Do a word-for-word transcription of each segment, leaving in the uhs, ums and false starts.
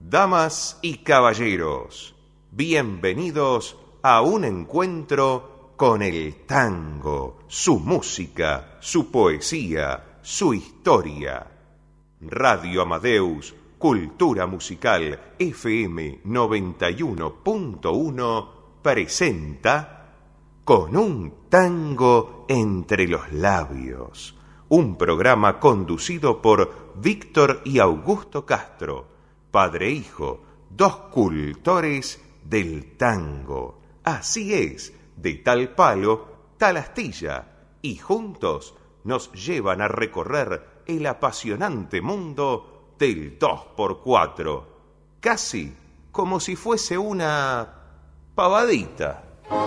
Damas y caballeros, bienvenidos a un encuentro con el tango, su música, su poesía, su historia. Radio Amadeus, Cultura Musical F M noventa y uno punto uno presenta Con un tango entre los labios, un programa conducido por Víctor y Augusto Castro, padre e hijo, dos cultores del tango. Así es, de tal palo, tal astilla, y juntos nos llevan a recorrer el apasionante mundo del dos por cuatro, casi como si fuese una pavadita.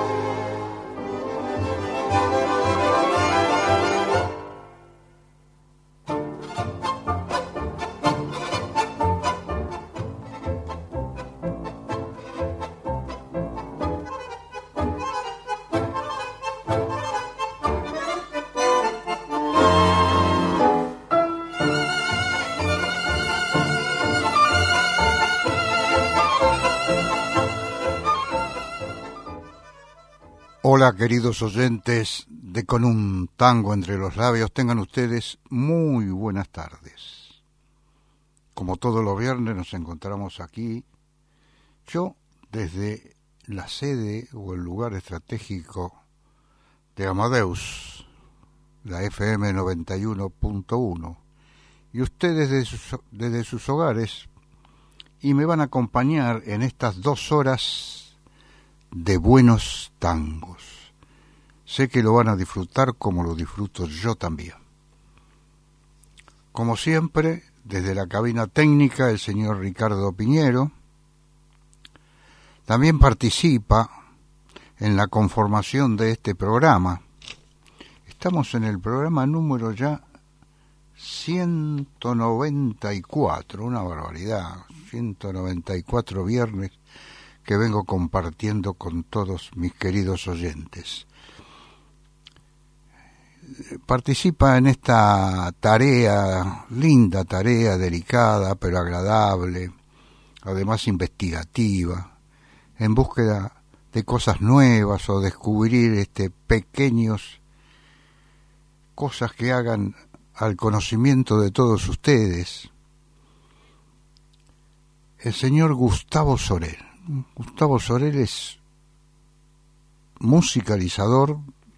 Hola, queridos oyentes de Con un tango entre los labios, tengan ustedes muy buenas tardes. Como todos los viernes nos encontramos aquí, yo desde la sede o el lugar estratégico de Amadeus, la F M noventa y uno punto uno, y ustedes desde sus, desde sus hogares, y me van a acompañar en estas dos horas de buenos tangos. Sé que lo van a disfrutar como lo disfruto yo también. Como siempre, desde la cabina técnica, el señor Ricardo Piñero también participa en la conformación de este programa. Estamos en el programa número ya ciento noventa y cuatro, una barbaridad, ciento noventa y cuatro viernes que vengo compartiendo con todos mis queridos oyentes. Participa en esta tarea, linda tarea, delicada pero agradable, además investigativa, en búsqueda de cosas nuevas o descubrir este pequeños cosas que hagan al conocimiento de todos ustedes. El señor Gustavo Sorel. Gustavo Sorel es musicalizador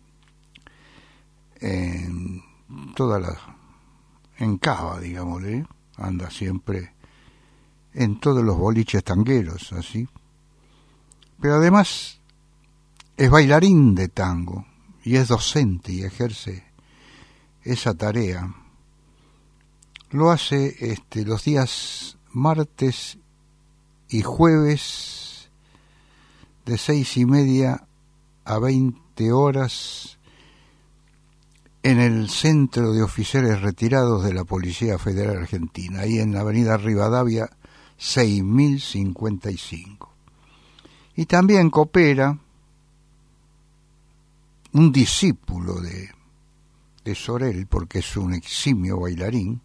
en toda la en Cava, digámosle, anda siempre en todos los boliches tangueros, así. Pero además es bailarín de tango y es docente y ejerce esa tarea. Lo hace este los días martes y jueves de seis y media a veinte horas en el Centro de Oficiales Retirados de la Policía Federal Argentina, ahí en la avenida Rivadavia seis mil cincuenta y cinco. Y también coopera un discípulo de, de Sorel, porque es un eximio bailarín,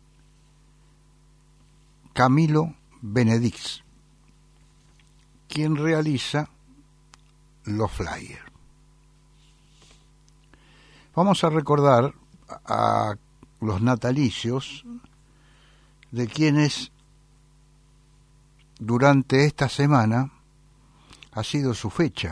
Camilo Benedix, quien realiza los flyers. Vamos a recordar a los natalicios de quienes durante esta semana ha sido su fecha.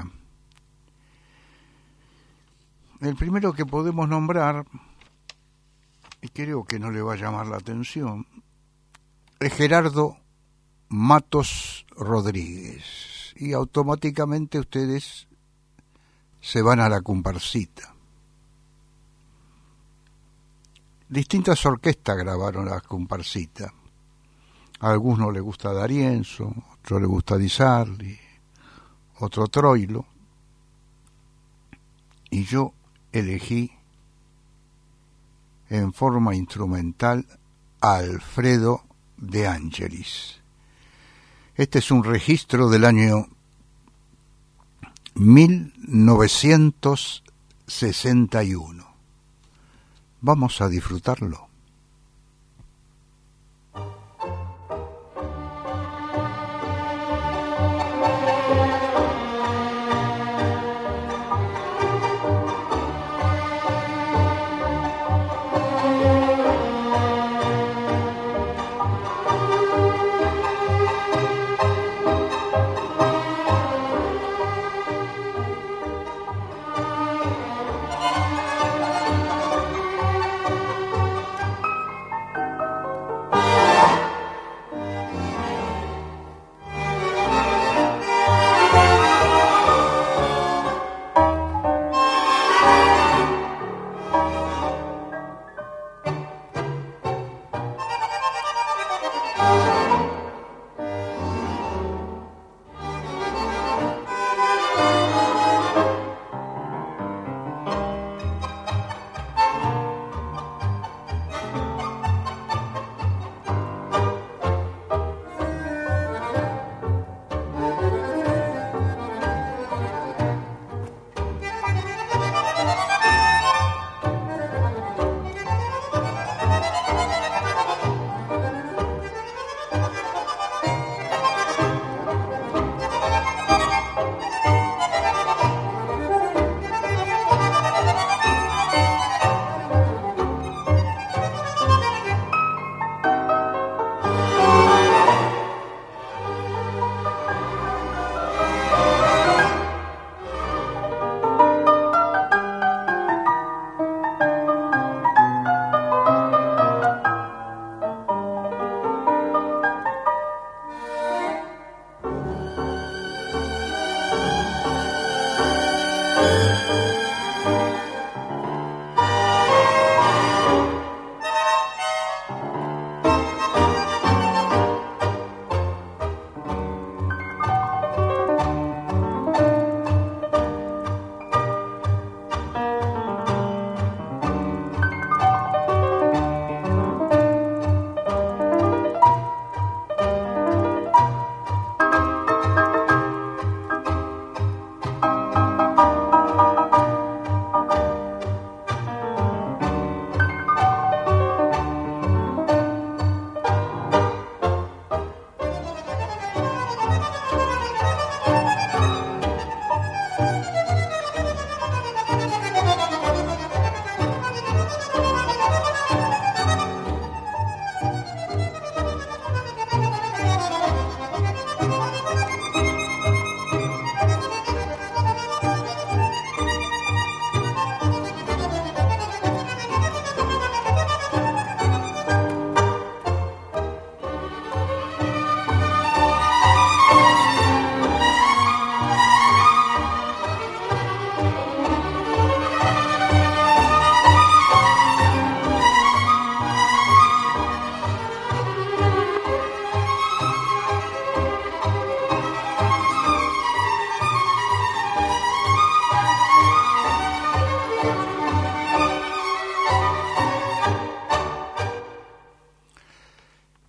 El primero que podemos nombrar, y creo que no le va a llamar la atención, es Gerardo Matos Rodríguez, y automáticamente ustedes se van a la comparsita. Distintas orquestas grabaron la comparsita. A algunos les gusta D'Arienzo, a otros les gusta Di Sarli, otro Troilo, y yo elegí en forma instrumental a Alfredo De Angelis. Este es un registro del año mil novecientos sesenta y uno. Vamos a disfrutarlo.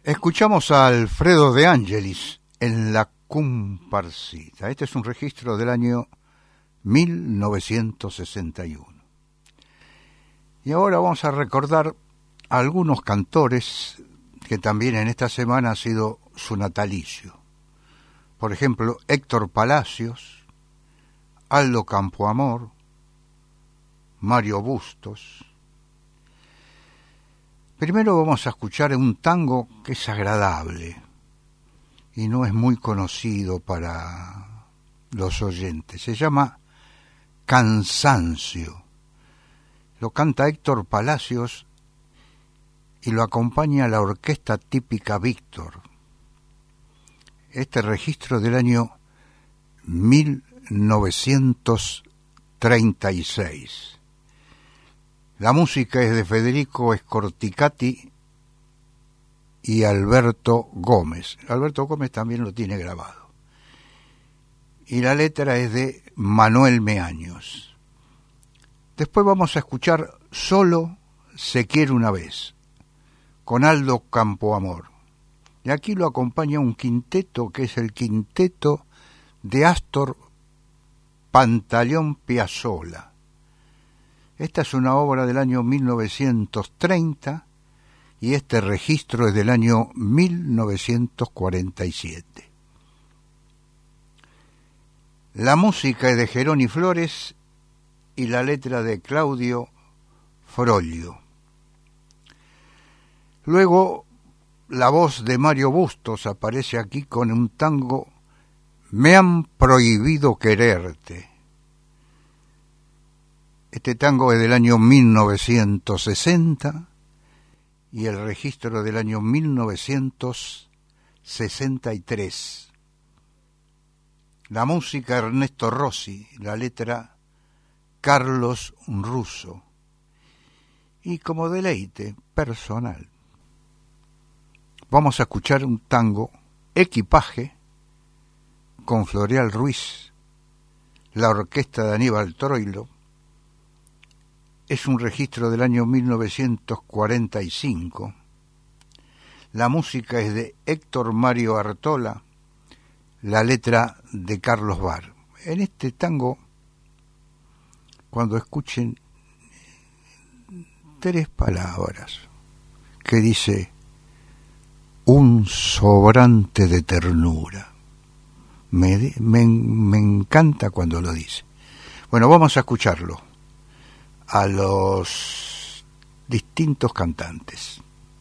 Escuchamos a Alfredo De Angelis en La Comparsita. Este es un registro del año mil novecientos sesenta y uno. Y ahora vamos a recordar a algunos cantores que también en esta semana ha sido su natalicio. Por ejemplo, Héctor Palacios, Aldo Campoamor, Mario Bustos. Primero vamos a escuchar un tango que es agradable y no es muy conocido para los oyentes. Se llama Cansancio. Lo canta Héctor Palacios y lo acompaña la orquesta típica Víctor. Este registro del año mil novecientos treinta y seis. La música es de Federico Scorticati y Alberto Gómez. Alberto Gómez también lo tiene grabado. Y la letra es de Manuel Meaños. Después vamos a escuchar Solo se quiere una vez, con Aldo Campoamor. Y aquí lo acompaña un quinteto que es el quinteto de Astor Pantaleón Piazzolla. Esta es una obra del año mil novecientos treinta y este registro es del año mil novecientos cuarenta y siete. La música es de Geroni Flores y la letra de Claudio Froglio. Luego la voz de Mario Bustos aparece aquí con un tango, Me han prohibido quererte. Este tango es del año mil novecientos sesenta y el registro del año mil novecientos sesenta y tres. La música Ernesto Rossi, la letra Carlos Russo. Y como deleite personal, vamos a escuchar un tango, Equipaje, con Floreal Ruiz, la orquesta de Aníbal Troilo. Es un registro del año mil novecientos cuarenta y cinco. La música es de Héctor Mario Artola, la letra de Carlos Bar. En este tango, cuando escuchen tres palabras que dice un sobrante de ternura, me, me, me encanta cuando lo dice. Bueno, vamos a escucharlo a los distintos cantantes.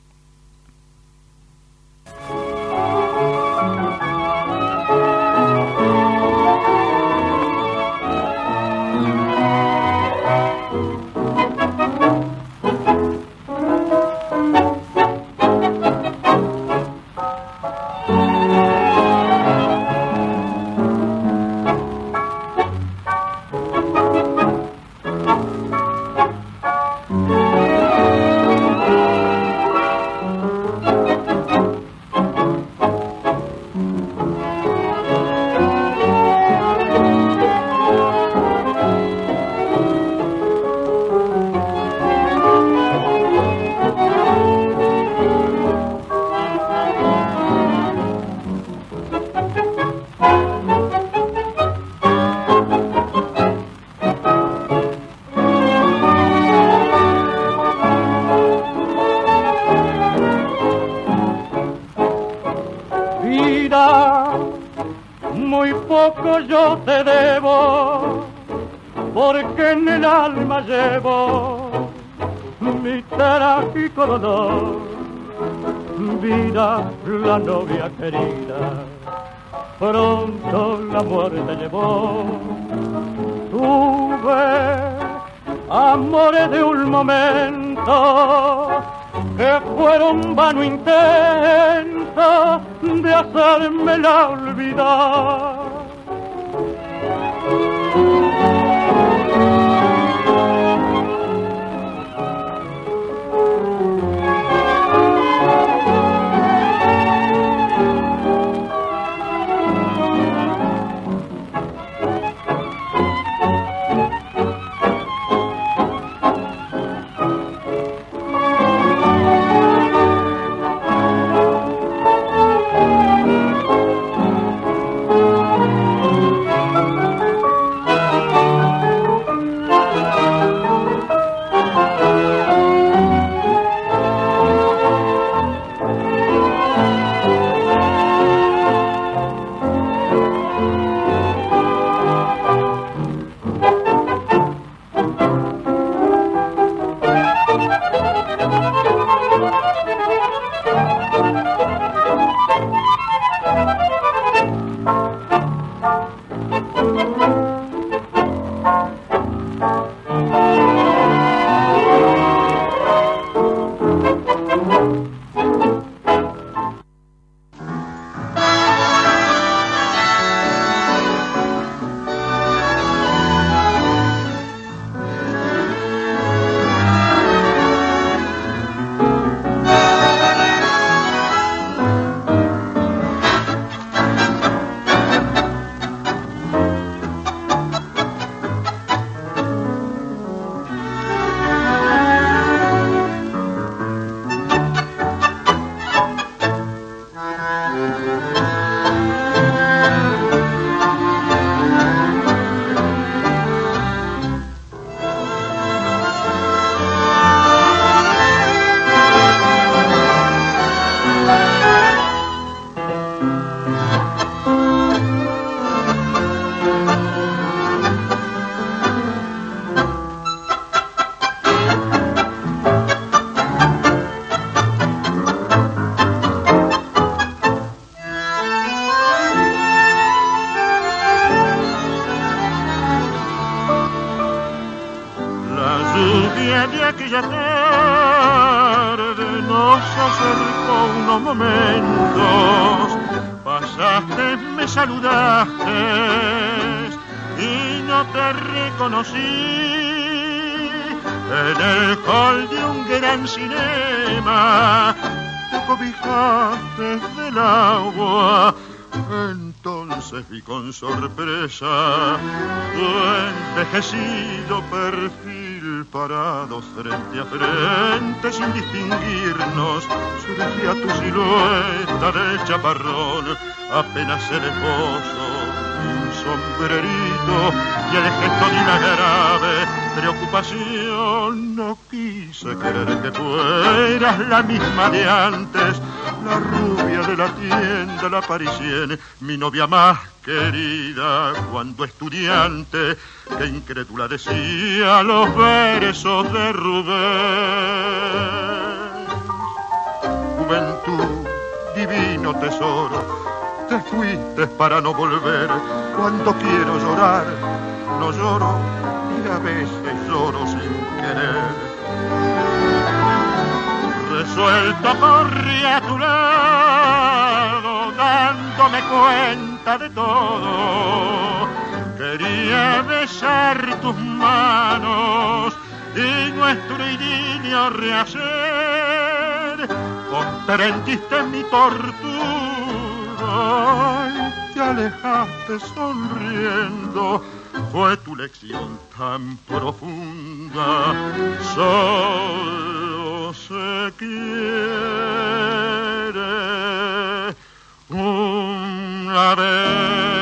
Llevo mi trágico dolor, vida la novia querida, pronto la muerte llevó. Tuve amores de un momento que fueron vano intento de hacérmela olvidar. Lluvia de aquella tarde nos acercó unos momentos. Pasaste, me saludaste y no te reconocí. En el hall de un gran cinema te cobijaste del agua. Entonces vi con sorpresa tu envejecido perfil parado frente a frente sin distinguirnos. Surgía tu silueta del chaparrón, apenas el esposo, un sombrerito y el gesto de una grave preocupación. No quise creer que fueras la misma de antes, la rubia de la tienda, la parisienne, mi novia más querida cuando estudiante, que incrédula decía los versos de Rubén. Juventud, divino tesoro, te fuiste para no volver. Cuando quiero llorar, no lloro y a veces lloro sin querer. Resuelto corrí a tu lado, dándome cuenta de todo. Quería besar tus manos y nuestro idilio rehacer. Comprendiste mi tortura y te alejaste sonriendo. Fue tu lección tan profunda. Solo se quiere una vez.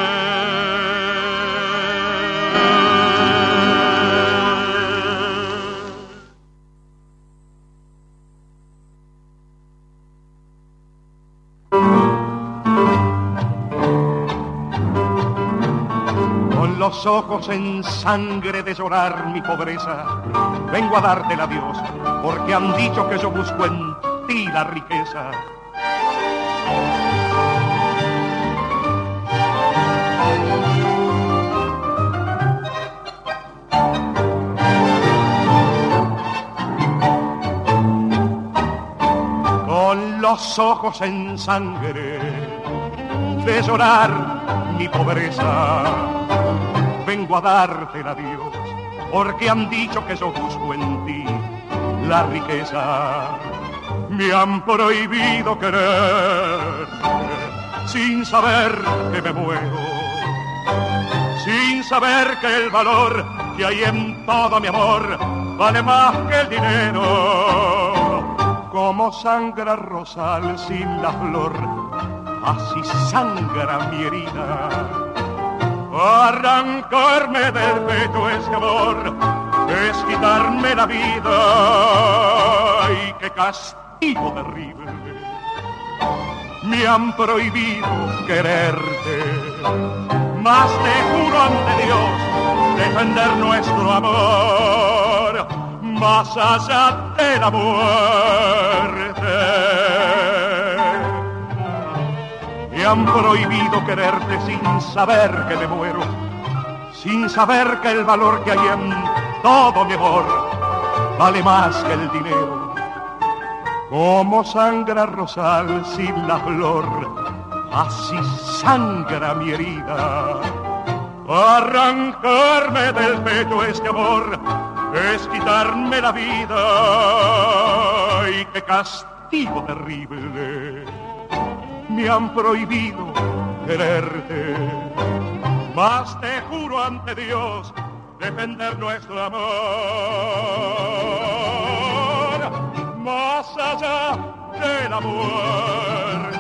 Los ojos en sangre de llorar mi pobreza, vengo a darte el adiós, porque han dicho que yo busco en ti la riqueza. Con los ojos en sangre de llorar mi pobreza, vengo a darte el adiós, porque han dicho que yo busco en ti la riqueza. Me han prohibido querer sin saber que me muero, sin saber que el valor que hay en todo mi amor vale más que el dinero. Como sangra rosal sin la flor, así sangra mi herida. Arrancarme del pecho este amor es quitarme la vida. ¡Ay, qué castigo terrible! Me han prohibido quererte, mas te juro ante Dios defender nuestro amor más allá de la muerte. Me han prohibido quererte sin saber que me muero, sin saber que el valor que hay en todo mi amor vale más que el dinero. Como sangra rosal sin la flor, así sangra mi herida. Arrancarme del pecho este amor es quitarme la vida. ¡Ay, qué castigo terrible! Me han prohibido quererte, mas te juro ante Dios defender nuestro amor más allá de la muerte.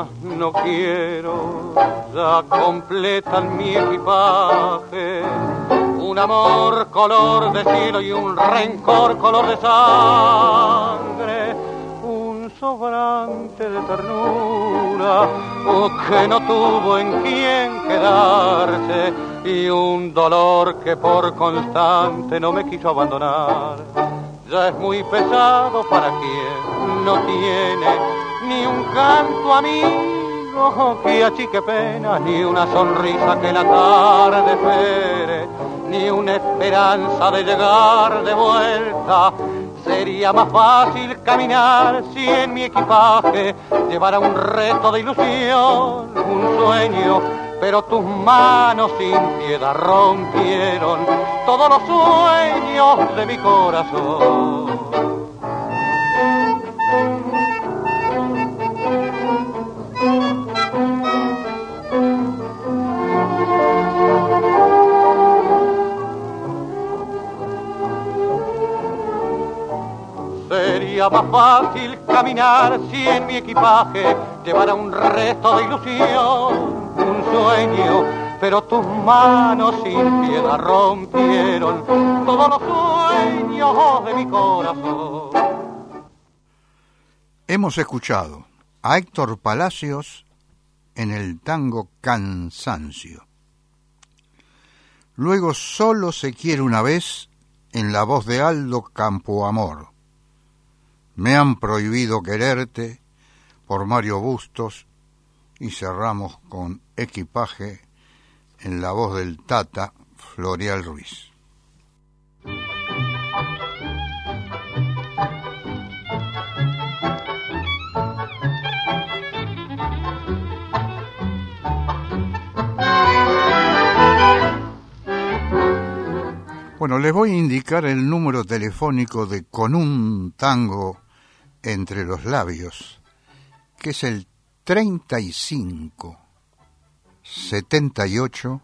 más no quiero, ya completan mi equipaje. Un amor color de cielo y un rencor color de sangre. Un sobrante de ternura oh, que no tuvo en quien quedarse. Y un dolor que por constante no me quiso abandonar. Ya es muy pesado para quien no tiene ni un canto amigo que achique pena, ni una sonrisa que la tarde espere, ni una esperanza de llegar de vuelta. Sería más fácil caminar si en mi equipaje llevara un reto de ilusión, un sueño, pero tus manos sin piedad rompieron todos los sueños de mi corazón. Sería más fácil caminar si en mi equipaje llevara un resto de ilusión, un sueño, pero tus manos sin piedad rompieron todos los sueños de mi corazón. Hemos escuchado a Héctor Palacios en el tango Cansancio. Luego Solo se quiere una vez en la voz de Aldo Campoamor. Me han prohibido quererte por Mario Bustos, y cerramos con Equipaje en la voz del Tata Florial Ruiz. Bueno, les voy a indicar el número telefónico de Con un tango entre los labios, que es el treinta y cinco, setenta y ocho,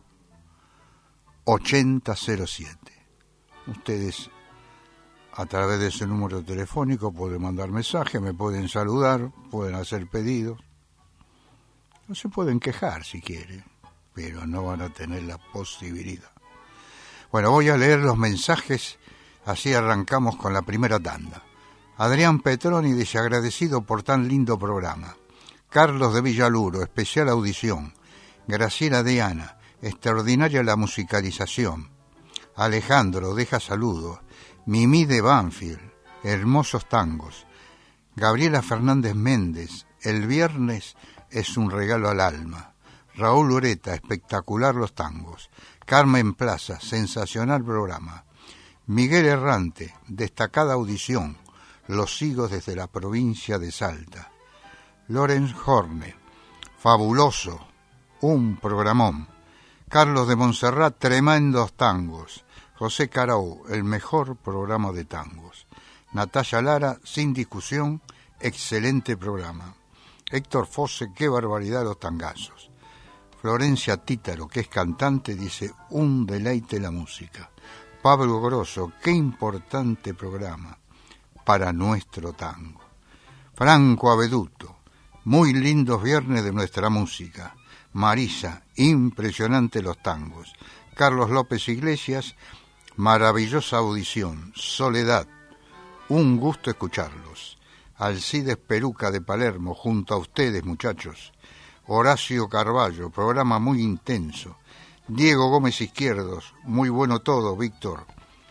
ochenta cero siete. Ustedes a través de ese número telefónico pueden mandar mensajes, me pueden saludar, pueden hacer pedidos, no se pueden quejar si quieren, pero no van a tener la posibilidad. Bueno, voy a leer los mensajes, así arrancamos con la primera tanda. Adrián Petroni dice: agradecido por tan lindo programa. Carlos de Villaluro, especial audición. Graciela Diana, extraordinaria la musicalización. Alejandro, deja saludos. Mimi de Banfield, hermosos tangos. Gabriela Fernández Méndez, el viernes es un regalo al alma. Raúl Ureta, espectacular los tangos. Carmen Plaza, sensacional programa. Miguel Errante, destacada audición. Los sigo desde la provincia de Salta. Lorenz Horne, fabuloso, un programón. Carlos de Montserrat, tremendos tangos. José Carau, el mejor programa de tangos. Natalia Lara, sin discusión, excelente programa. Héctor Fosse, qué barbaridad los tangazos. Florencia Títaro, que es cantante, dice: un deleite la música. Pablo Grosso, qué importante programa para nuestro tango. Franco Aveduto, muy lindos viernes de nuestra música. Marisa, impresionante los tangos. Carlos López Iglesias, maravillosa audición. Soledad, un gusto escucharlos. Alcides Peruca de Palermo, junto a ustedes, muchachos. Horacio Carballo, programa muy intenso. Diego Gómez Izquierdos, muy bueno todo, Víctor.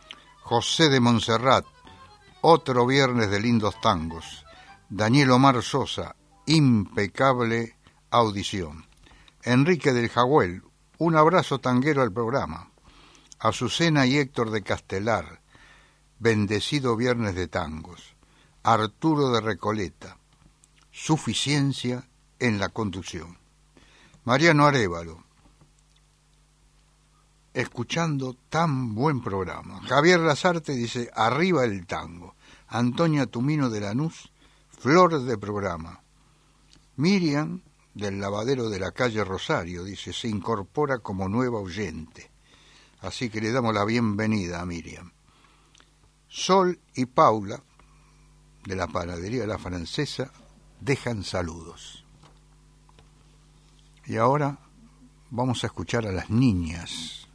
José de Montserrat, otro viernes de lindos tangos. Daniel Omar Sosa, impecable audición. Enrique del Jagüel, un abrazo tanguero al programa. Azucena y Héctor de Castelar, bendecido viernes de tangos. Arturo de Recoleta, suficiencia en la conducción. Mariano Arévalo, escuchando tan buen programa. Javier Lazarte dice: arriba el tango. Antonia Tumino de Lanús, flor de programa. Miriam, del lavadero de la calle Rosario, dice: se incorpora como nueva oyente. Así que le damos la bienvenida a Miriam. Sol y Paula, de la panadería La Francesa, dejan saludos. Y ahora vamos a escuchar a las niñas.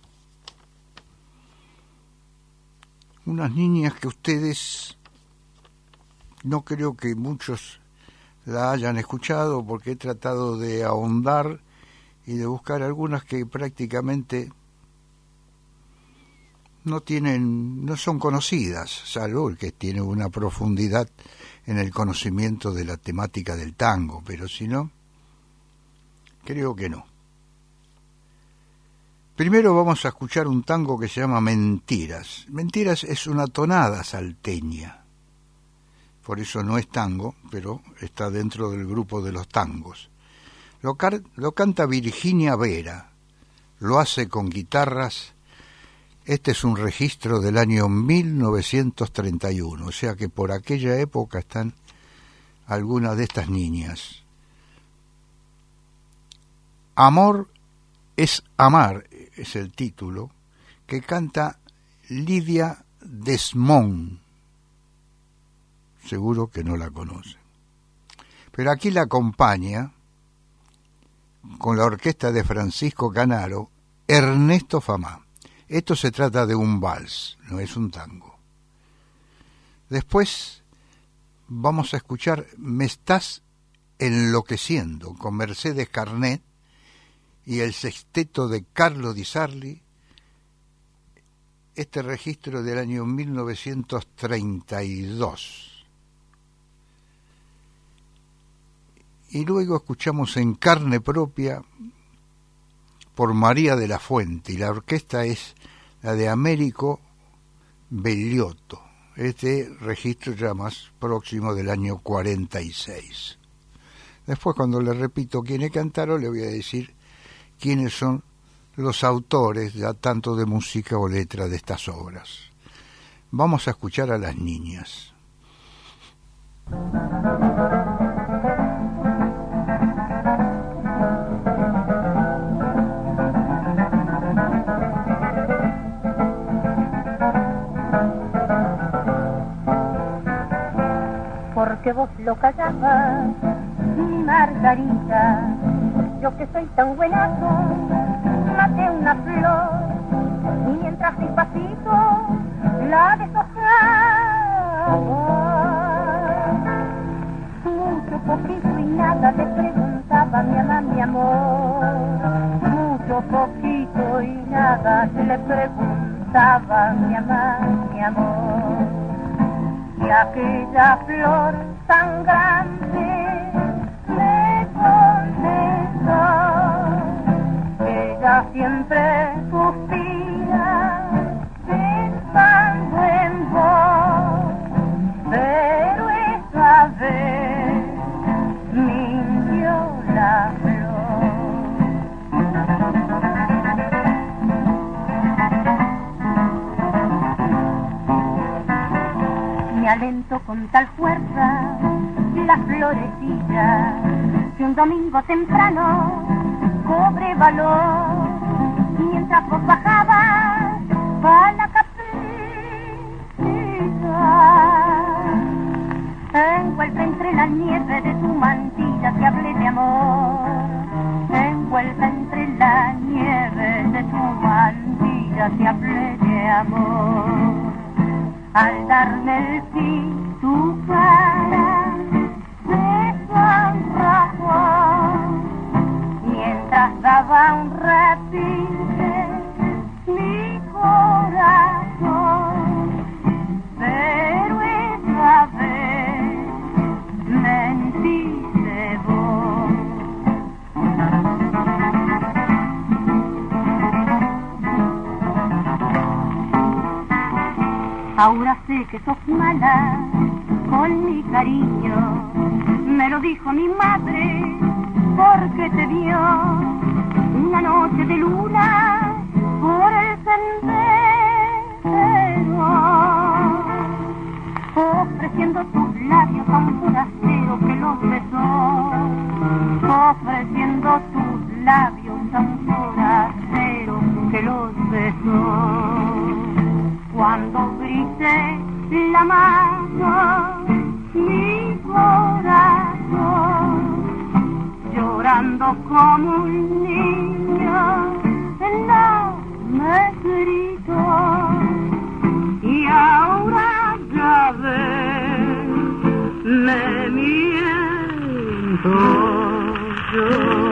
Unas niñas que ustedes no creo que muchos la hayan escuchado, porque he tratado de ahondar y de buscar algunas que prácticamente no tienen, no son conocidas, salvo el que tiene una profundidad en el conocimiento de la temática del tango, pero si no, creo que no. Primero vamos a escuchar un tango que se llama Mentiras. Mentiras es una tonada salteña, por eso no es tango, pero está dentro del grupo de los tangos. Lo, car- lo canta Virginia Vera, lo hace con guitarras. Este es un registro del año mil novecientos treinta y uno, o sea que por aquella época están algunas de estas niñas. Amor es amar, es el título, que canta Lidia Desmond. Seguro que no la conocen. Pero aquí la acompaña, con la orquesta de Francisco Canaro, Ernesto Famá. Esto se trata de un vals, no es un tango. Después vamos a escuchar Me estás enloqueciendo, con Mercedes Carnet y el sexteto de Carlo Di Sarli, este registro del año mil novecientos treinta y dos. Y luego escuchamos En carne propia por María de la Fuente, y la orquesta es la de Américo Bellotto, este registro ya más próximo del año cuarenta y seis. Después, cuando le repito quiénes cantaron, le voy a decir quiénes son los autores ya tanto de música o letra de estas obras. Vamos a escuchar a las niñas. Porque vos lo callabas, mi Margarita, yo que soy tan buenazo, maté una flor, y mientras despacito la deshojaba. Mucho, poquito y nada le preguntaba mi mamá, mi amor. Mucho, poquito y nada le preguntaba mi mamá, mi amor. Y aquella flor tan grande me contestó, ella siempre suspira pensando en vos, pero esta vez mintió la me alentó con tal fuerza la florecilla que un domingo temprano cobré valor mientras vos bajabas a la capilla. Envuelta entre la nieve de tu mantilla te hablé de amor, envuelta entre la nieve de tu mantilla te hablé de amor. Al darme el sí tu cara me sonrojó, mientras daba un repique mi corazón, pero esta vez mentí de vos. Ahora sé que sos mala con mi cariño, me lo dijo mi madre porque te vio una noche de luna por el sendero, ofreciendo tus labios a un forastero que los besó, ofreciendo tus labios a un forastero que los besó. Cuando grité la mano, mi corazón llorando llorando como un niño, no me gritó. Y ahora ya ves, me miento yo.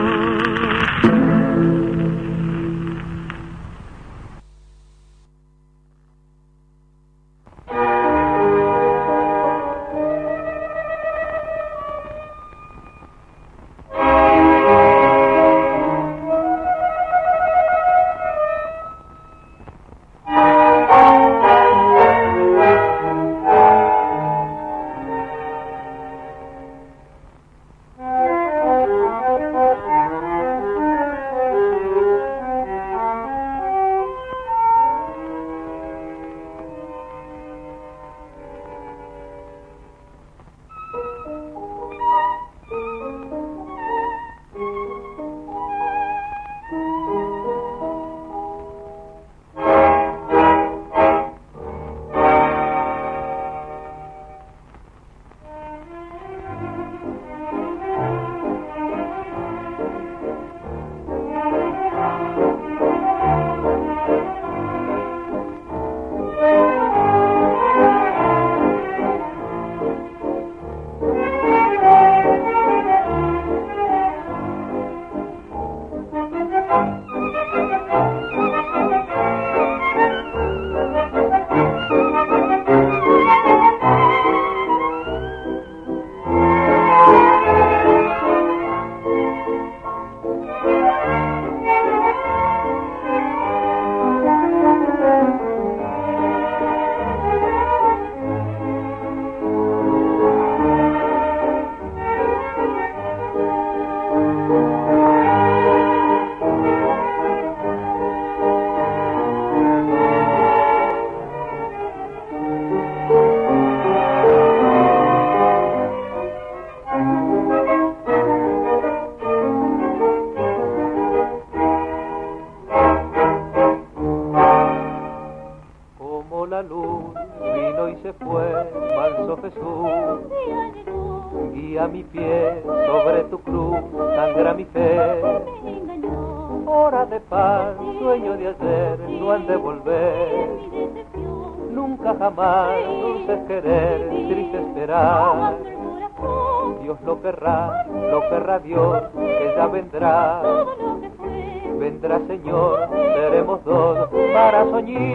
Vendrá, Señor, seremos dos para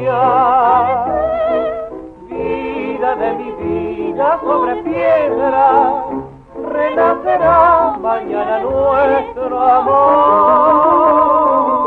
soñar. Vida de mi vida sobre piedra, renacerá mañana nuestro amor.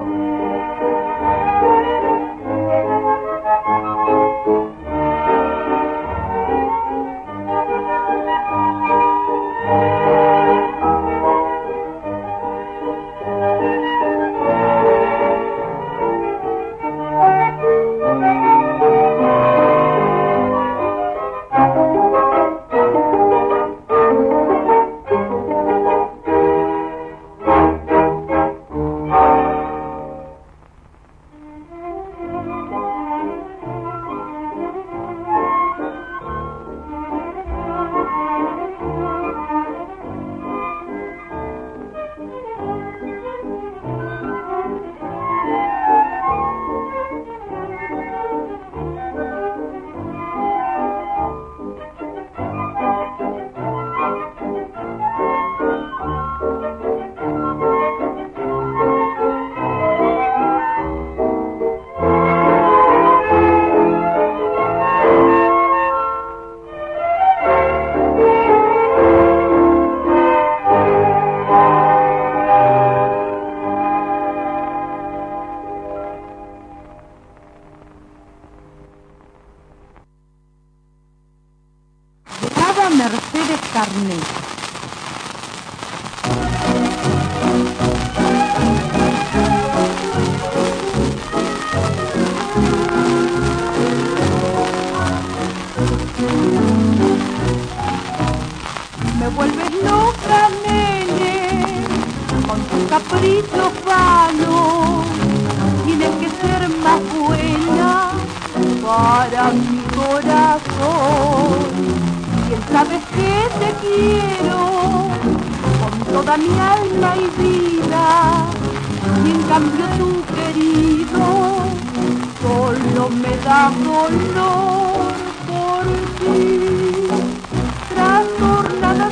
Mercedes Carnet. Me vuelves loca, nene, con tu capricho vano. Tienes que ser más buena para mi corazón. Bien sabes que te quiero, con con toda mi alma y vida, y en cambio tú, querido, solo me das dolor por ti. Trastornada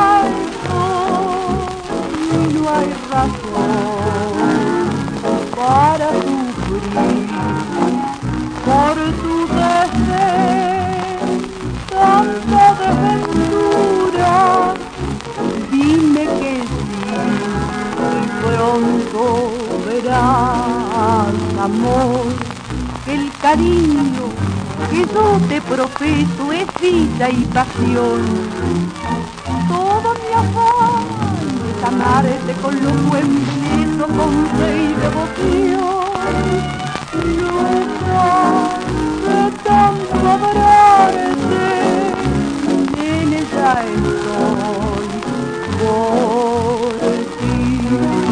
yo y no hay razón para sufrir por tu desdén, tanta desventura. Dime que sí, y pronto verás, amor, que el cariño que yo te profeso es vida y pasión. Todo mi afán es amarte con los buen beso, con fe y devoción. Nunca de tanto adorarte, en ella estoy por ti.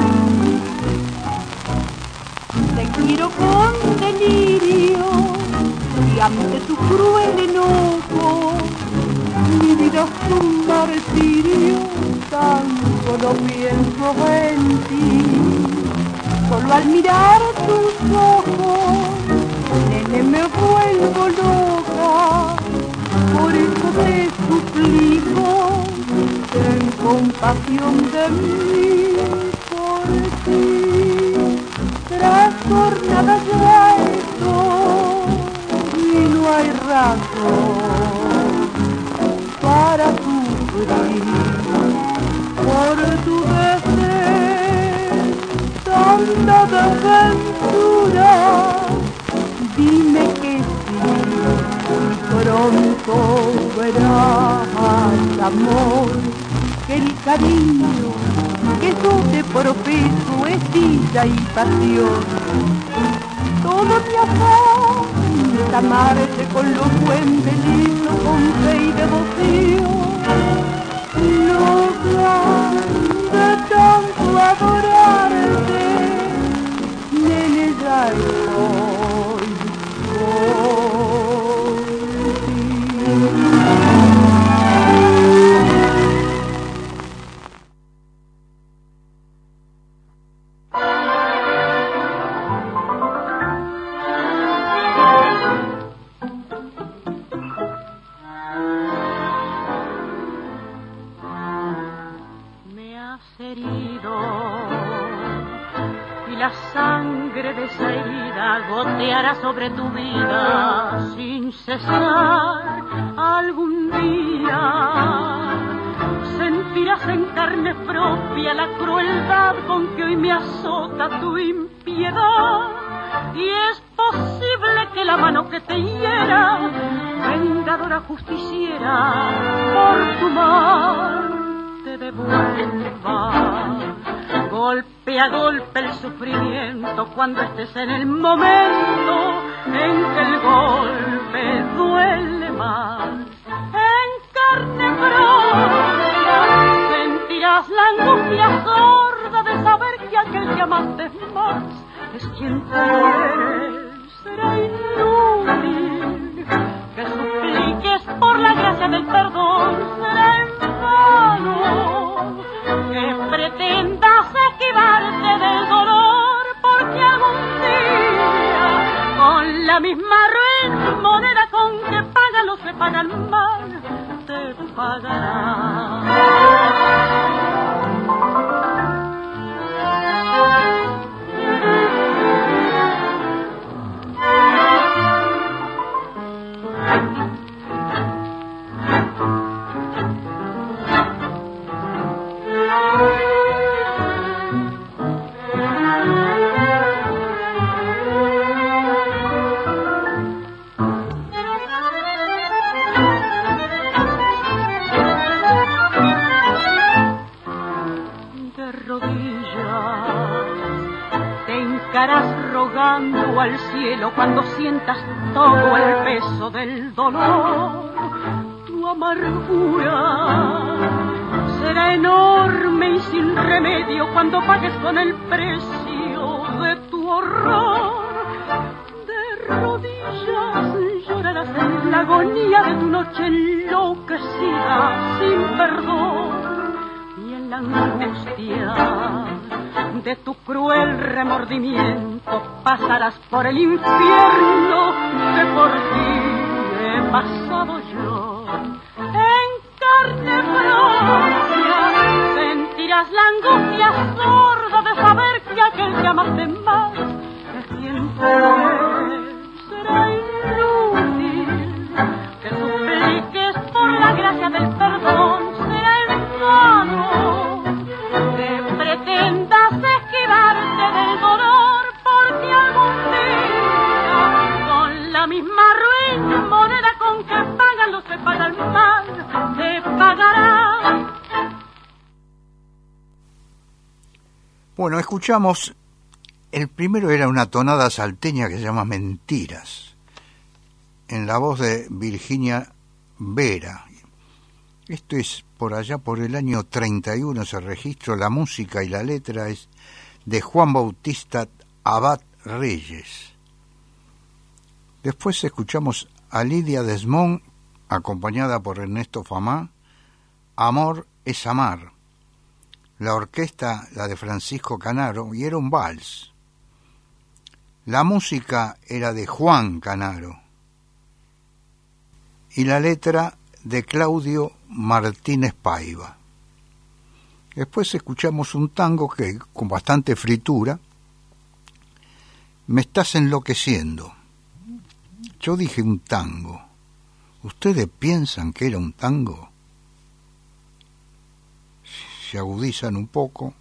Te quiero con delirio y ante tu cruel enojo mi vida es un martirio, tan solo pienso en ti. Solo al mirar tus ojos, nene, me vuelvo loca. Por eso te suplico, ten compasión de mí, por ti. Trastornada ya estoy y no hay razón para sufrir por tu desdén, tanta desventura. Dime que sí, y pronto verás, amor, que el cariño que yo te profeso es vida y pasión. Todo mi afán es amarte con los buen delitos, con fe y devoción. Loca de tanto adorarte, nene, ya estoy por ti. Goteará sobre tu vida sin cesar. Algún día sentirás en carne propia la crueldad con que hoy me azota tu impiedad. Y es posible que la mano que te hiera, vengadora justiciera, por tu mal te devuelva. Golpe a golpe el sufrimiento cuando estés en el momento en que el golpe duele más. En carne propia sentirás la angustia sorda de saber que aquel que amaste más es quien te quiere. Será inútil que supliques por la gracia del perdón, será en vano que pretendas esquivarte del dolor, porque algún día con la misma ruin moneda con que pagan los que pagan mal, te pagará. Rogando al cielo cuando sientas todo el peso del dolor. Tu amargura será enorme y sin remedio cuando pagues con el precio de tu horror. De rodillas llorarás en la agonía de tu noche enloquecida sin perdón. la angustia de tu cruel remordimiento, pasarás por el infierno que por ti he pasado yo. En carne propia sentirás la angustia sorda de saber que aquel que amaste más es quien fue. Será inútil que supliques por la gracia del perdón, será en vano que pretendas esquivarte del dolor, porque algún día con la misma ruin moneda con que pagan los que pagan mal, te pagará. Bueno, escuchamos, el primero era una tonada salteña que se llama Mentiras, en la voz de Virginia Vera. Esto es por allá por el año treinta y uno se registró, la música y la letra es de Juan Bautista Abad Reyes. Después escuchamos a Lidia Desmond, acompañada por Ernesto Famá, Amor es amar. La orquesta, la de Francisco Canaro, y era un vals. La música era de Juan Canaro y la letra de Claudio Martínez Paiva. Después escuchamos un tango que con bastante fritura, Me estás enloqueciendo. Yo dije un tango. ¿Ustedes piensan que era un tango? Se agudizan un poco.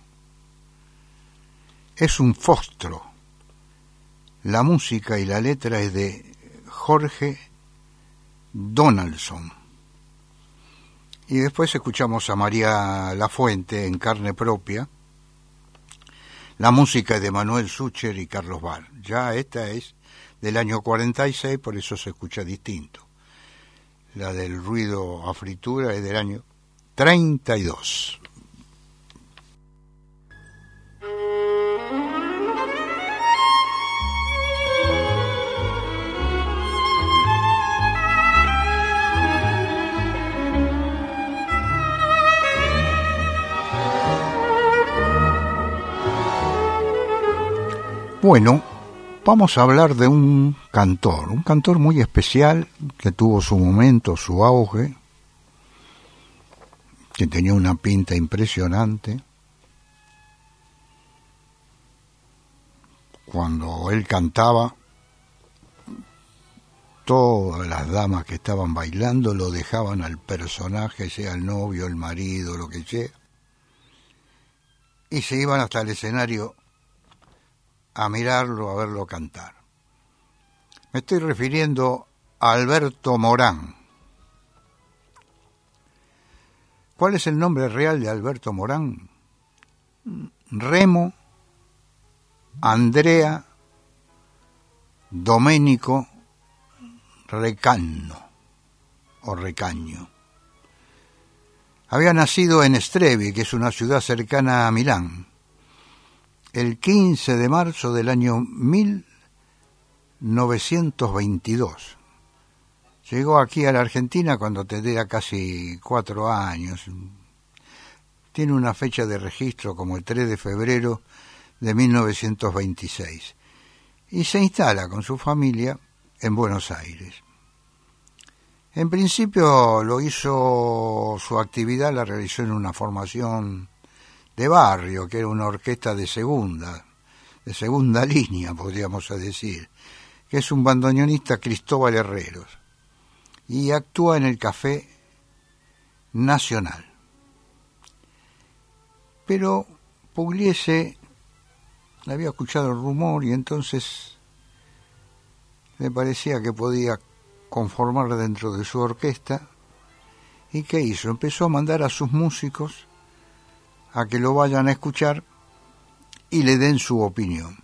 Es un fostro. La música y la letra es de Jorge Donaldson. Y después escuchamos a María Lafuente en Carne Propia. La música es de Manuel Sucher y Carlos Bar. Ya esta es del año cuarenta y seis, por eso se escucha distinto. La del ruido a fritura es del año treinta y dos. Bueno, vamos a hablar de un cantor, un cantor muy especial que tuvo su momento, su auge, que tenía una pinta impresionante. Cuando él cantaba, todas las damas que estaban bailando lo dejaban al personaje, sea el novio, el marido, lo que sea, y se iban hasta el escenario a mirarlo, a verlo cantar. Me estoy refiriendo a Alberto Morán. ¿Cuál es el nombre real de Alberto Morán? Remo Andrea Domenico Recagno o Recaño. Había nacido en Estrevi, que es una ciudad cercana a Milán, el quince de marzo del año mil novecientos veintidós. Llegó aquí a la Argentina cuando tenía casi cuatro años. Tiene una fecha de registro como el tres de febrero de mil novecientos veintiséis. Y se instala con su familia en Buenos Aires. En principio lo hizo, su actividad la realizó en una formación de barrio, que era una orquesta de segunda, de segunda línea, podríamos decir, que es un bandoneonista, Cristóbal Herreros, y actúa en el Café Nacional. Pero Pugliese había escuchado el rumor y entonces le parecía que podía conformar dentro de su orquesta. ¿Y qué hizo? Empezó a mandar a sus músicos a que lo vayan a escuchar y le den su opinión.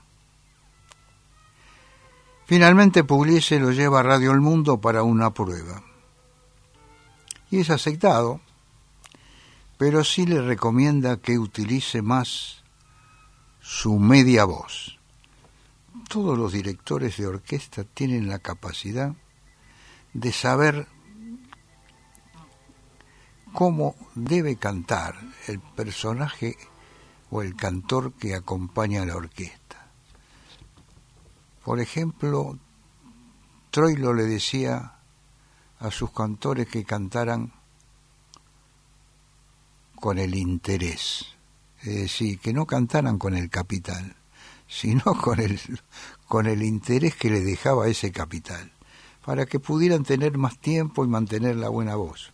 Finalmente Pugliese lo lleva a Radio El Mundo para una prueba. Y es aceptado, pero sí le recomienda que utilice más su media voz. Todos los directores de orquesta tienen la capacidad de saber cómo debe cantar el personaje o el cantor que acompaña a la orquesta. Por ejemplo, Troilo le decía a sus cantores que cantaran con el interés, es decir, que no cantaran con el capital, sino con el, con el interés que le dejaba ese capital, para que pudieran tener más tiempo y mantener la buena voz.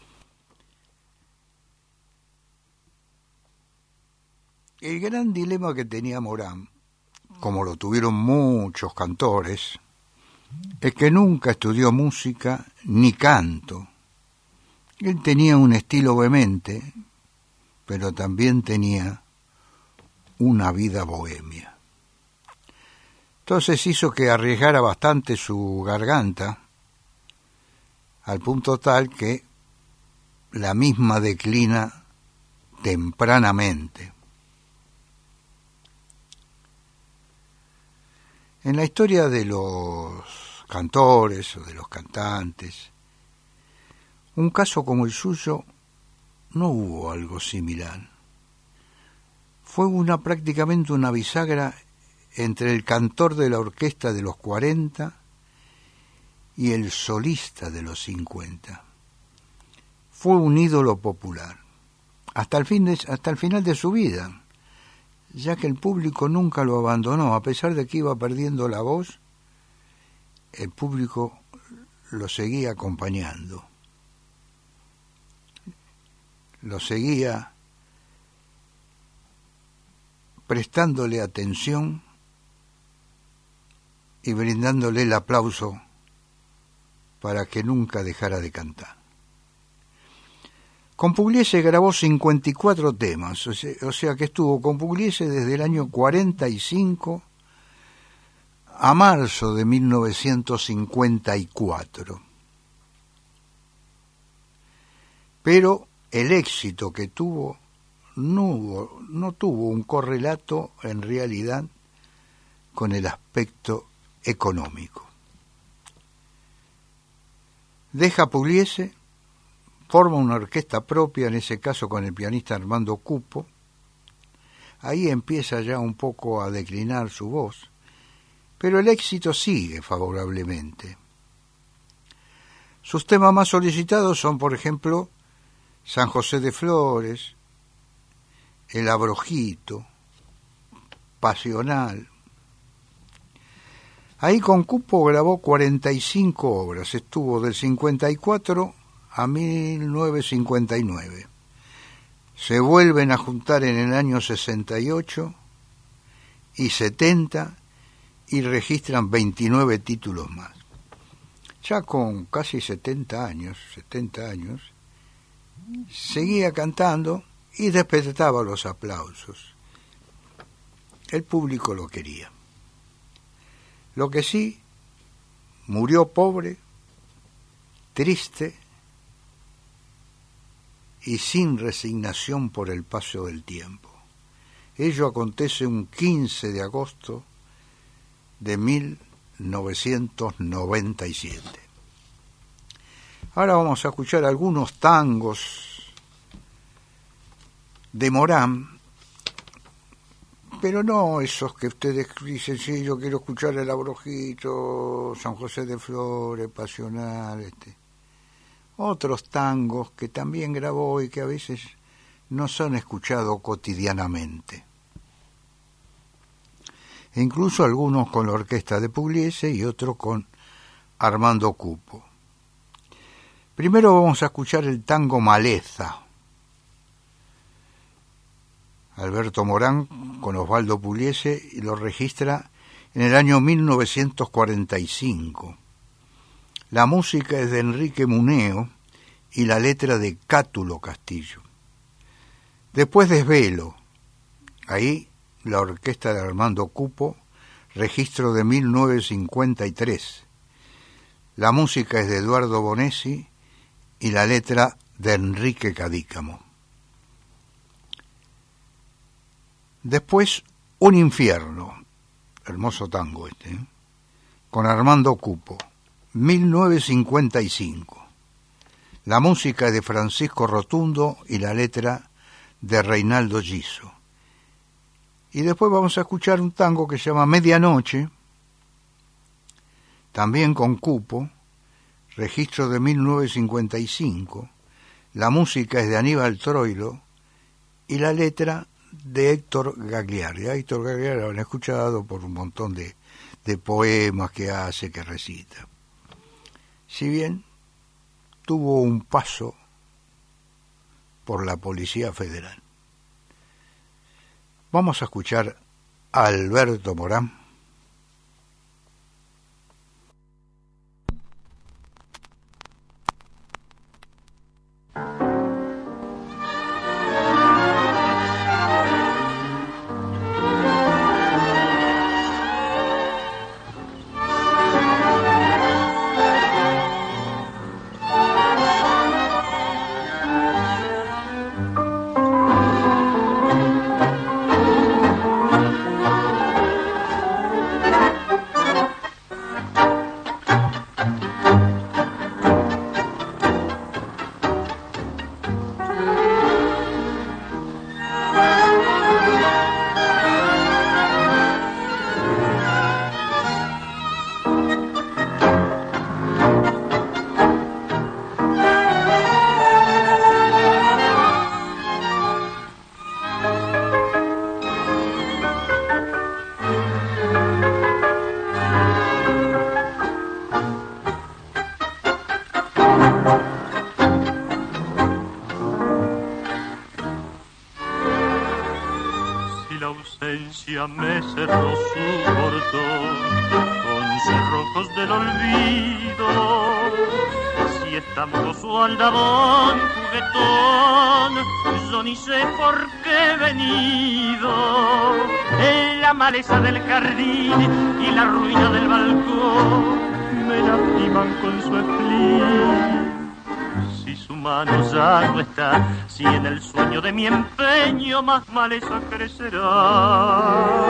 El gran dilema que tenía Morán, como lo tuvieron muchos cantores, es que nunca estudió música ni canto. Él tenía un estilo vehemente, pero también tenía una vida bohemia. Entonces hizo que arriesgara bastante su garganta, al punto tal que la misma declina tempranamente. En la historia de los cantores o de los cantantes, un caso como el suyo no hubo algo similar. Fue una prácticamente una bisagra entre el cantor de la orquesta de los cuarenta y el solista de los cincuenta. Fue un ídolo popular hasta el fin de, hasta el final de su vida, ya que el público nunca lo abandonó, a pesar de que iba perdiendo la voz. El público lo seguía acompañando, lo seguía prestándole atención y brindándole el aplauso para que nunca dejara de cantar. Con Pugliese grabó cincuenta y cuatro temas, o sea, o sea que estuvo con Pugliese desde el año cuarenta y cinco a marzo de mil novecientos cincuenta y cuatro. Pero el éxito que tuvo no, hubo, no tuvo un correlato en realidad con el aspecto económico. Deja Pugliese, forma una orquesta propia, en ese caso con el pianista Armando Cupo. Ahí empieza ya un poco a declinar su voz, pero el éxito sigue favorablemente. Sus temas más solicitados son, por ejemplo, San José de Flores, El Abrojito, Pasional. Ahí con Cupo grabó cuarenta y cinco obras, estuvo del cincuenta y cuatro a mil novecientos cincuenta y nueve. Se vuelven a juntar en el año sesenta y ocho y setenta y registran veintinueve títulos más. Ya con casi setenta años, setenta años, seguía cantando y despertaba los aplausos. El público lo quería. Lo que sí, murió pobre, triste y sin resignación por el paso del tiempo. Ello acontece un quince de agosto de mil novecientos noventa y siete. Ahora vamos a escuchar algunos tangos de Morán, pero no esos que ustedes dicen, sí, yo quiero escuchar El Abrojito, San José de Flores, Pasional, este. Otros tangos que también grabó y que a veces no son escuchados cotidianamente. E incluso algunos con la orquesta de Pugliese y otros con Armando Cupo. Primero vamos a escuchar el tango Maleza. Alberto Morán con Osvaldo Pugliese y lo registra en el año mil novecientos cuarenta y cinco. La música es de Enrique Muneo y la letra de Cátulo Castillo. Después Desvelo, ahí la orquesta de Armando Cupo, registro de mil novecientos cincuenta y tres. La música es de Eduardo Bonesi y la letra de Enrique Cadícamo. Después Un Infierno, hermoso tango este, ¿eh? Con Armando Cupo, mil novecientos cincuenta y cinco. La música es de Francisco Rotundo y la letra de Reinaldo Giso. Y después vamos a escuchar un tango que se llama Medianoche, también con cupo, registro de mil novecientos cincuenta y cinco. La música es de Aníbal Troilo y la letra de Héctor Gagliardi. A Héctor Gagliardi lo han escuchado por un montón de, de poemas que hace, que recita. Si bien tuvo un paso por la Policía Federal. Vamos a escuchar a Alberto Morán. Me cerró su portón con cerrojos del olvido. Si estando su aldabón juguetón, yo ni sé por qué he venido. En la maleza del jardín y la ruina del balcón me lastiman con su espleen. Si su mano ya no está, si en el sueño de mi empeño más maleza crecerá.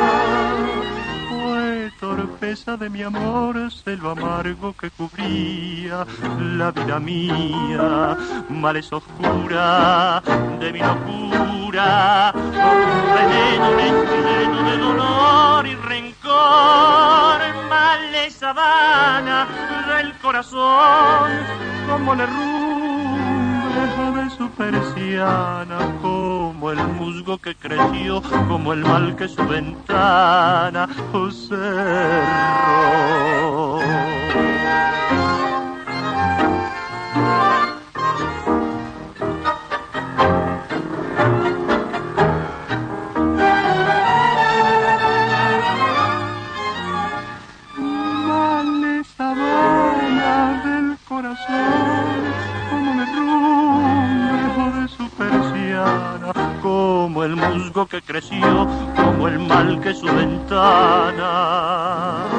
Fue torpeza de mi amor, selva amargo que cubría la vida mía, maleza oscura de mi locura, un veneno lleno de dolor y rencor, maleza vana del corazón, como la rumbre de su persiana, como el musgo que creció, como el mal que su ventana cerró. Maleza vana del corazón, como la rumbre de su persiana, como el musgo que creció, como el mal que su ventana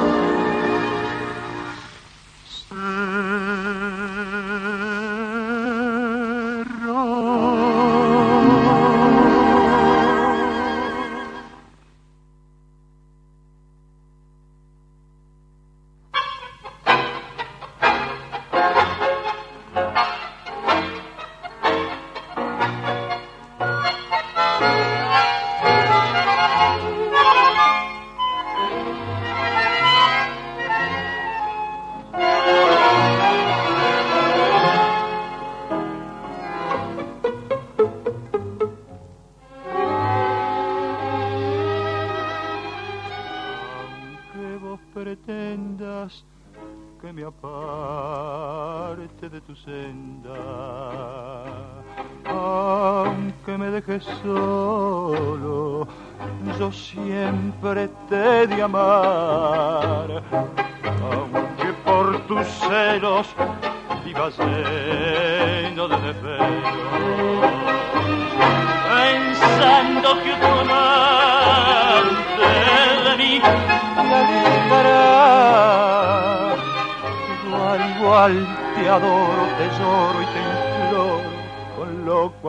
aunque me dejes solo, yo siempre te he de amar, aunque por tus celos viva lleno de defectos, pensando que tu amante de mí me alejará. Igual, igual te adoro, te lloro y te imploro con loco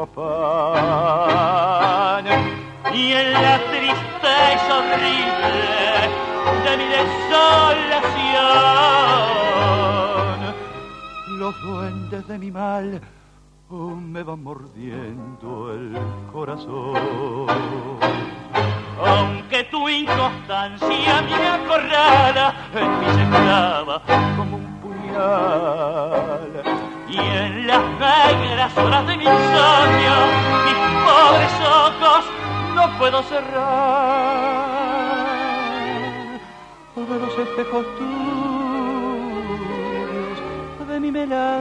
afán. Y en la tristeza horrible de mi desolación, los los duendes de mi mal oh, me van mordiendo el corazón. Aunque tu inconstancia me acorrala, en mí se clava como un puñal. Y en las negras horas de mi insomnio, mis pobres ojos no puedo cerrar de los espejos tuyos de mi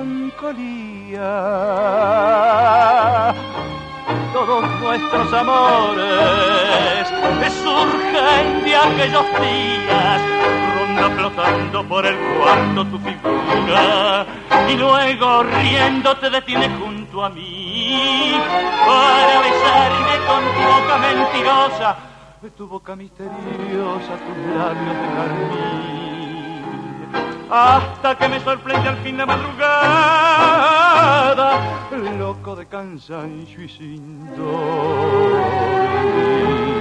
melancolía. Todos nuestros amores surgen de aquellos días, ronda flotando por el cuarto tu figura, y luego riendo te detienes junto a mí para besarme con tu boca mentirosa, tu boca misteriosa, tus labios de carmín, hasta que me sorprende al fin la madrugada, loco de cansancio y sin dormir.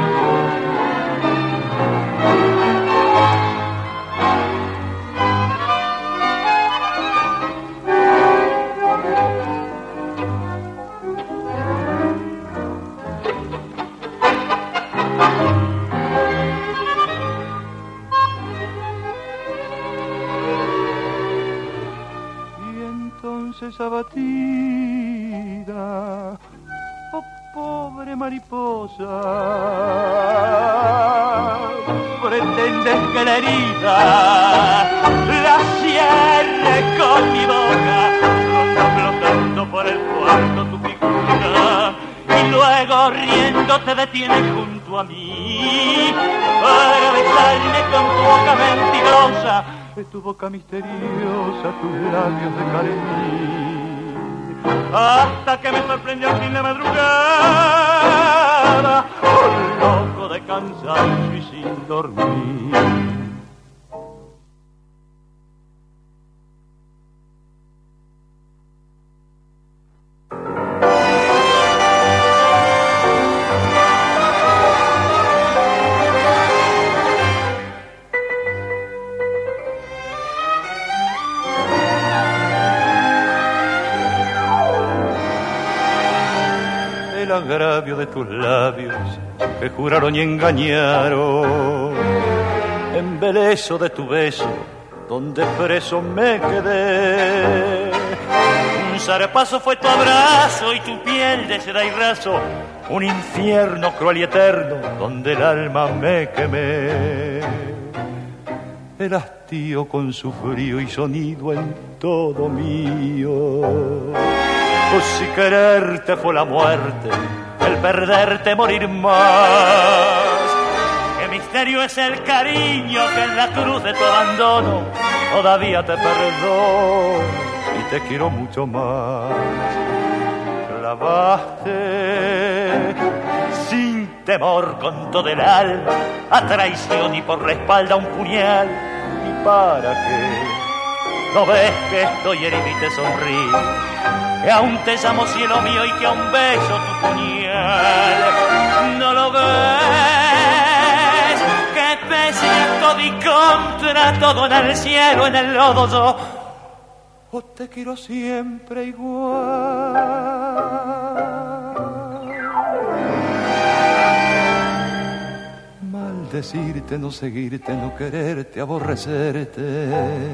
Abatida, oh pobre mariposa, pretendes que la herida la cierre con mi boca, ronda flotando por el cuarto tu figura, y luego riendo te detienes junto a mí para besarme con tu boca mentirosa, tu boca misteriosa, tus labios de carmín, hasta que me sorprendió al fin la madrugada, un loco de cansancio y sin dormir. El agravio de tus labios que juraron y engañaron, embeleso de tu beso donde preso me quedé. Un zarpazo fue tu abrazo y tu piel de seda y raso, un infierno cruel y eterno donde el alma me quemé. El hastío con su frío y sonido en todo mío. Pues si quererte fue la muerte, el perderte morir más. Qué misterio es el cariño que en la cruz de tu abandono todavía te perdono y te quiero mucho más. Clavaste sin temor con todo el alma a traición y por la espalda un puñal. ¿Y para qué? ¿No ves que estoy herido y te sonrío? Que aún te llamo cielo mío y que aún beso tu puñal. ¿No lo ves? Que pese a todo y contra todo en el cielo, en el lodo yo oh, te quiero siempre igual. Maldecirte, no seguirte, no quererte, aborrecerte,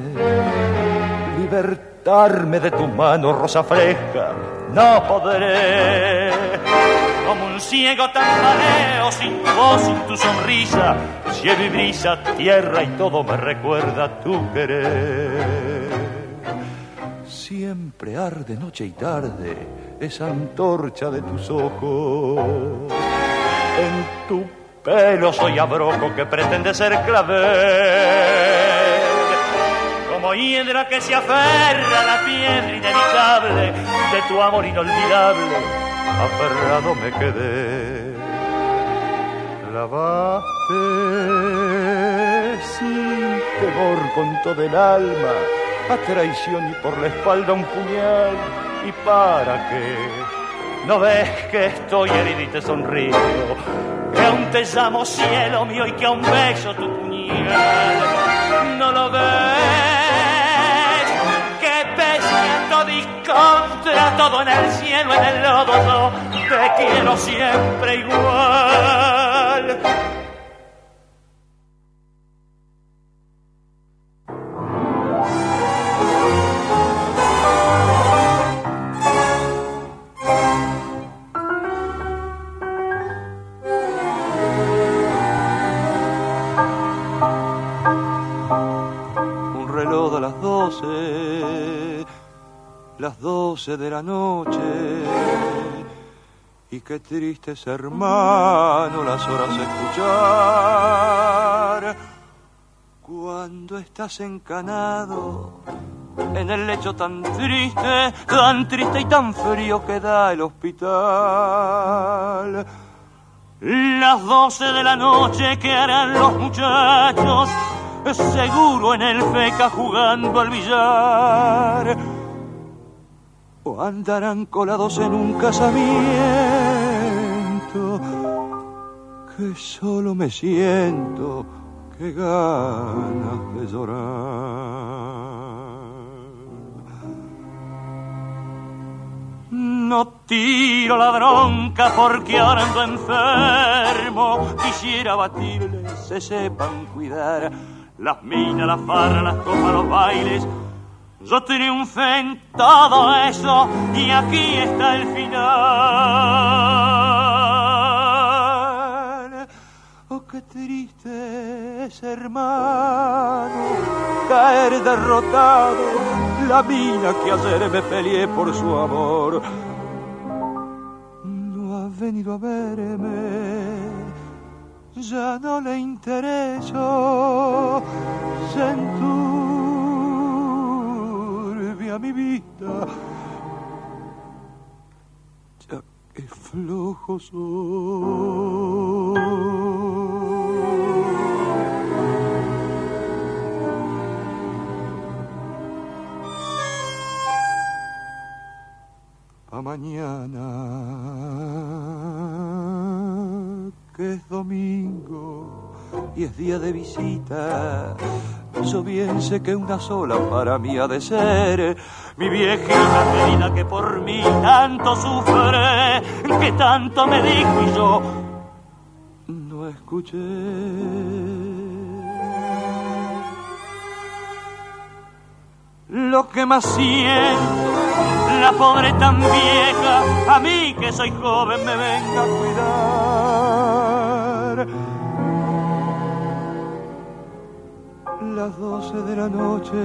libertarme de tu mano, rosa fresca, no podré. Como un ciego tambaleo sin tu voz, sin tu sonrisa, cielo y brisa, tierra y todo me recuerda a tu querer. Siempre arde noche y tarde esa antorcha de tus ojos. En tu pelo soy abrojo que pretende ser clavel. Como hiedra que se aferra a la piedra inevitable de tu amor inolvidable, aferrado me quedé. Clavaste sin temor con todo el alma a traición y por la espalda un puñal. ¿Y para qué? ¿No ves que estoy herido y te sonrío? Que aún te llamo cielo mío y que aún beso tu puñal. ¿No lo ves? Que pese caiga todo en el cielo, en el lodo, yo te quiero siempre igual. Las doce de la noche, y qué triste es, hermano, las horas escuchar cuando estás encanado en el lecho tan triste, tan triste y tan frío que da el hospital. Las doce de la noche, ¿qué harán los muchachos? Seguro en el feca jugando al billar, o andarán colados en un casamiento, que solo me siento, que ganas de llorar. No tiro la bronca porque ahora ando enfermo, quisiera batirles, se sepan cuidar. Las minas, las farras, las copas, los bailes, yo triunfé en todo eso y aquí está el final. Oh, qué triste es, hermano, caer derrotado, la mina que ayer me peleé por su amor. No ha venido a verme, ya no le intereso, se enturbia mi vida, ya que flojo soy. A mañana, que es domingo y es día de visita, yo bien sé que una sola para mí ha de ser, mi viejita querida que por mí tanto sufre, que tanto me dijo y yo no escuché. Lo que más siento, la pobre tan vieja, a mí que soy joven me venga a cuidar. Las doce de la noche,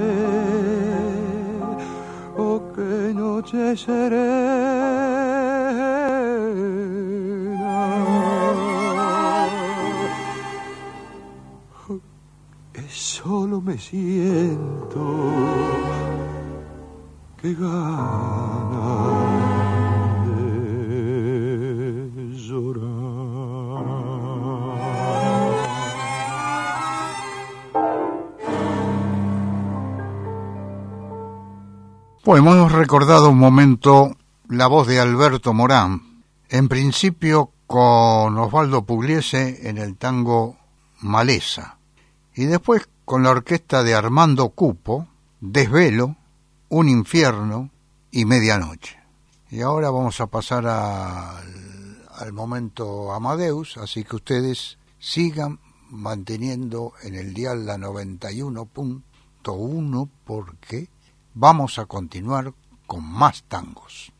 oh qué noche serena, que solo me siento, qué ganas de llorar. Pues hemos recordado un momento la voz de Alberto Morán, en principio con Osvaldo Pugliese en el tango Maleza, y después con la orquesta de Armando Cupo, Desvelo, Un infierno y Medianoche. Y ahora vamos a pasar al, al momento Amadeus, así que ustedes sigan manteniendo en el dial la noventa y uno punto uno porque vamos a continuar con más tangos.